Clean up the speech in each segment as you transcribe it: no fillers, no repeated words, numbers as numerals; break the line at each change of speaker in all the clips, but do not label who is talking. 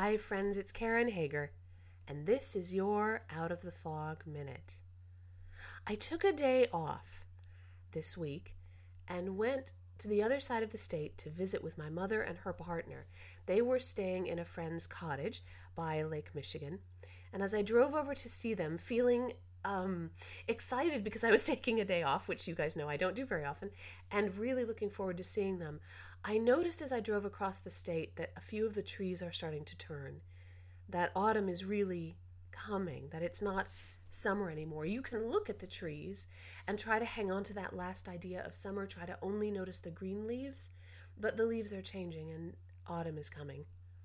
Hi friends, it's Karen Hager, and this is your Out of the Fog Minute. I took a day off this week and went to the other side of the state to visit with my mother and her partner. They were staying in a friend's cottage by Lake Michigan, and as I drove over to see them, feeling excited because I was taking a day off, which you guys know I don't do very often, and really looking forward to seeing them, I noticed as I drove across the state that a few of the trees are starting to turn, that autumn is really coming, that it's not summer anymore. You can look at the trees and try to hang on to that last idea of summer, try to only notice the green leaves, but the leaves are changing and autumn is coming.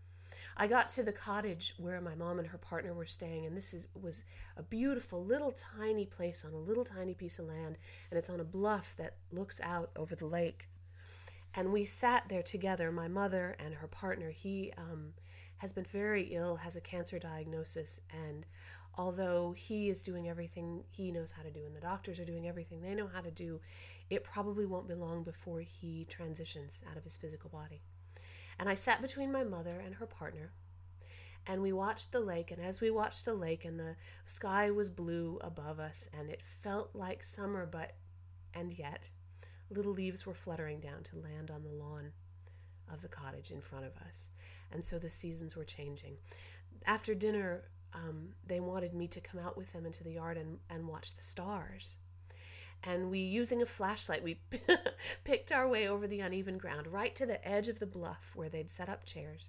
I got to the cottage where my mom and her partner were staying, and was a beautiful little tiny place on a little tiny piece of land, and it's on a bluff that looks out over the lake. And we sat there together, my mother and her partner. He has been very ill, has a cancer diagnosis, and although he is doing everything he knows how to do and the doctors are doing everything they know how to do, it probably won't be long before he transitions out of his physical body. And I sat between my mother and her partner, and we watched the lake, and as we watched the lake, and the sky was blue above us, and it felt like summer, and yet little leaves were fluttering down to land on the lawn of the cottage in front of us. And so the seasons were changing. After dinner, they wanted me to come out with them into the yard and watch the stars. And we, using a flashlight, we picked our way over the uneven ground right to the edge of the bluff where they'd set up chairs.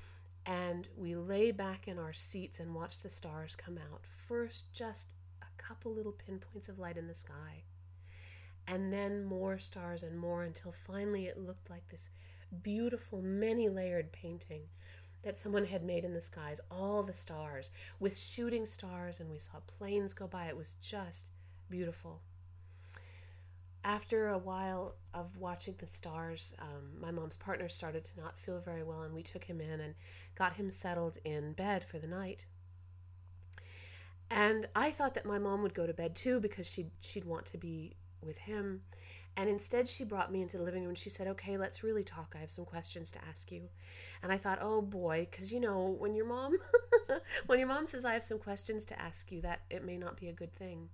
And we lay back in our seats and watched the stars come out. First, just a couple little pinpoints of light in the sky. And then more stars and more, until finally it looked like this beautiful, many-layered painting that someone had made in the skies, all the stars, with shooting stars, and we saw planes go by. It was just beautiful. After a while of watching the stars, my mom's partner started to not feel very well, and we took him in and got him settled in bed for the night. And I thought that my mom would go to bed too, because she'd want to be with him. And instead she brought me into the living room and she said, "Okay, let's really talk. I have some questions to ask you." And I thought, oh boy, because when your mom says I have some questions to ask you, that it may not be a good thing.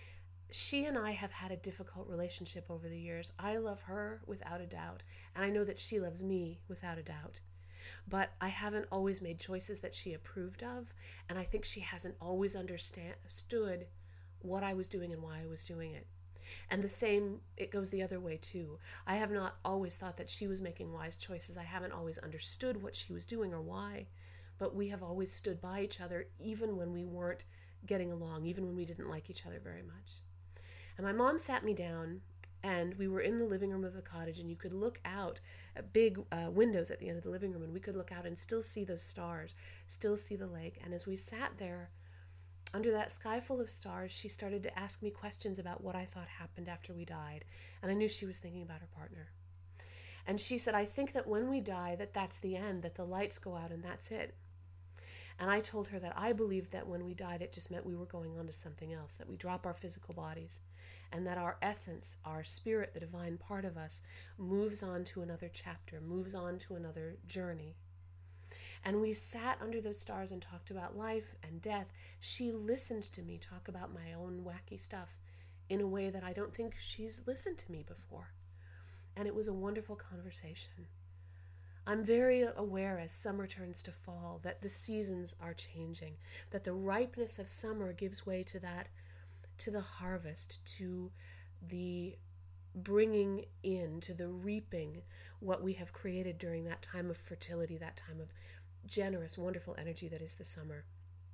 She and I have had a difficult relationship over the years. I love her without a doubt, and I know that she loves me without a doubt. But I haven't always made choices that she approved of, and I think she hasn't always understood what I was doing and why I was doing it. And the same, it goes the other way too. I have not always thought that she was making wise choices. I haven't always understood what she was doing or why, but we have always stood by each other, even when we weren't getting along, even when we didn't like each other very much. And my mom sat me down, and we were in the living room of the cottage, and you could look out at big windows at the end of the living room, and we could look out and still see those stars, still see the lake. And as we sat there under that sky full of stars, she started to ask me questions about what I thought happened after we died. And I knew she was thinking about her partner. And she said, "I think that when we die, that's the end, that the lights go out and that's it." And I told her that I believed that when we died, it just meant we were going on to something else, that we drop our physical bodies, and that our essence, our spirit, the divine part of us, moves on to another chapter, moves on to another journey. And we sat under those stars and talked about life and death. She listened to me talk about my own wacky stuff in a way that I don't think she's listened to me before. And it was a wonderful conversation. I'm very aware as summer turns to fall that the seasons are changing, that the ripeness of summer gives way to the harvest, to the bringing in, to the reaping what we have created during that time of fertility, that time of generous, wonderful energy that is the summer.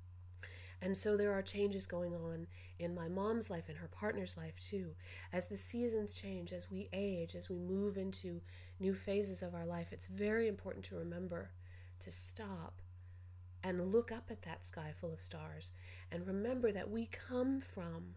And so there are changes going on in my mom's life and her partner's life too. As the seasons change, as we age, as we move into new phases of our life, it's very important to remember to stop and look up at that sky full of stars and remember that we come from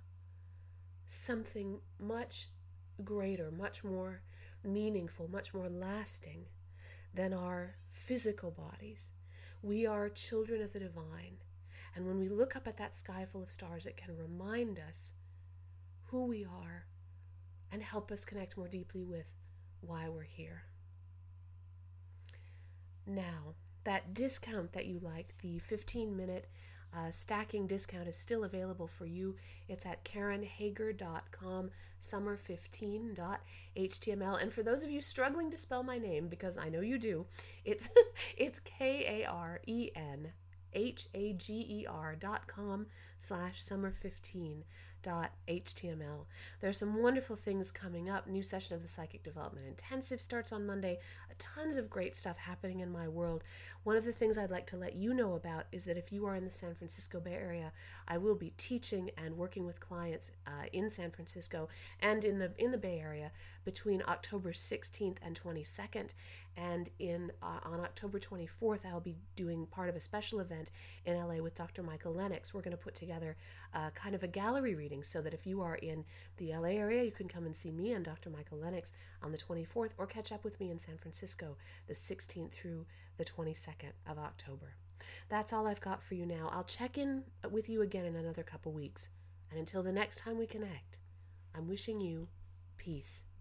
something much greater, much more meaningful, much more lasting than our physical bodies. We are children of the divine. And when we look up at that sky full of stars, it can remind us who we are and help us connect more deeply with why we're here. Now, that discount that you like, the 15-minute stacking discount, is still available for you. It's at KarenHager.com, summer15.html. And for those of you struggling to spell my name, because I know you do, it's KarenHager.com/summer15.html. There's some wonderful things coming up. New session of the Psychic Development Intensive starts on Monday. Tons of great stuff happening in my world. One of the things I'd like to let you know about is that if you are in the San Francisco Bay Area, I will be teaching and working with clients in San Francisco and in the Bay Area between October 16th and 22nd. And on October 24th, I'll be doing part of a special event in LA with Dr. Michael Lennox. We're going to put together kind of a gallery reading so that if you are in the LA area, you can come and see me and Dr. Michael Lennox on the 24th, or catch up with me in San Francisco the 16th through the 22nd of October. That's all I've got for you now. I'll check in with you again in another couple weeks. And until the next time we connect, I'm wishing you peace.